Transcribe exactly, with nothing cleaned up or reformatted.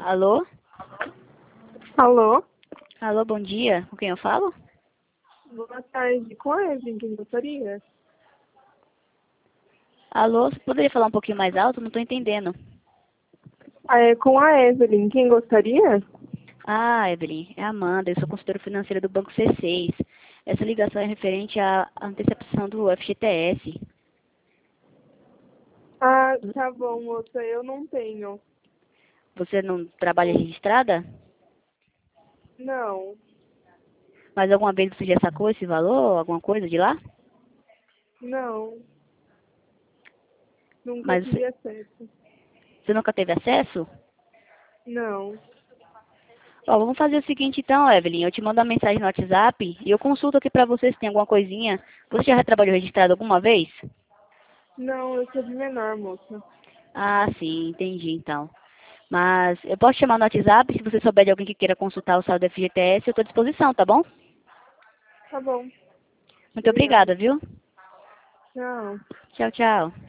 Alô? Alô? Alô, bom dia. Com quem eu falo? Boa tarde. Com a Evelyn, quem gostaria? Alô, você poderia falar um pouquinho mais alto? Não estou entendendo. Ah, é com a Evelyn, quem gostaria? Ah, Evelyn, é a Amanda. Eu sou consultora financeira do Banco C seis. Essa ligação é referente à antecipação do F G T S. Ah, tá bom, moça, eu não tenho. Você não trabalha registrada? Não, Mas alguma vez você já sacou esse valor? Alguma coisa de lá? não, nunca Mas tive você acesso. você nunca teve acesso? Não, Ó, vamos fazer o seguinte então, Evelyn. Eu te mando uma mensagem no WhatsApp e eu consulto aqui pra você se tem alguma coisinha. Você já trabalhou registrado alguma vez? não, eu sou de menor, moça. Ah, sim, entendi então. Mas eu posso chamar no WhatsApp, se você souber de alguém que queira consultar o saldo do F G T S, eu estou à disposição, tá bom? Tá bom, Muito obrigada. obrigada, viu? Tchau. Tchau, tchau.